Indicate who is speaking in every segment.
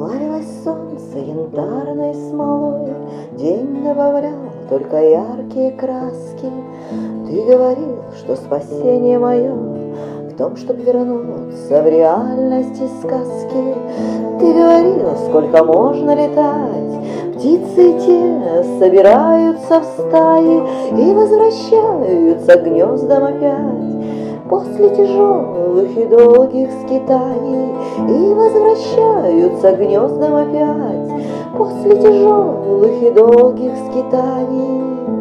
Speaker 1: Плавилось солнце янтарной смолой, день добавлял только яркие краски. Ты говорил, что спасение мое в том, чтоб вернуться в реальность из сказки. Ты говорил, сколько можно летать, птицы те собираются в стаи и возвращаются к гнездам опять после тяжелых и долгих скитаний, и возвращаются к гнездам опять после тяжелых и долгих скитаний.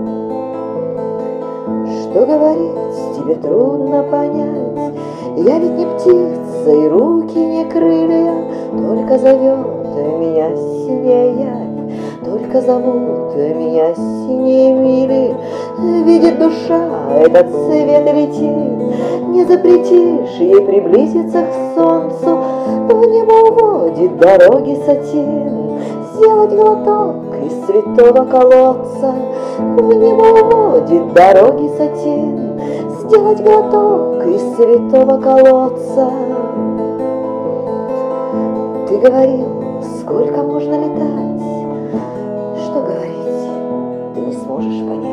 Speaker 1: Что говорить, тебе трудно понять, я ведь не птица и руки не крылья, только зовет меня синяя явь, только зовут меня синие мили. Видит душа, этот свет летит, не запретишь ей приблизиться к солнцу. В небо уводит дороги сатин, сделать глоток из святого колодца. В небо уводит дороги сатин, сделать глоток из святого колодца. Ты говорил, сколько можно летать, что говорить, ты не сможешь понять.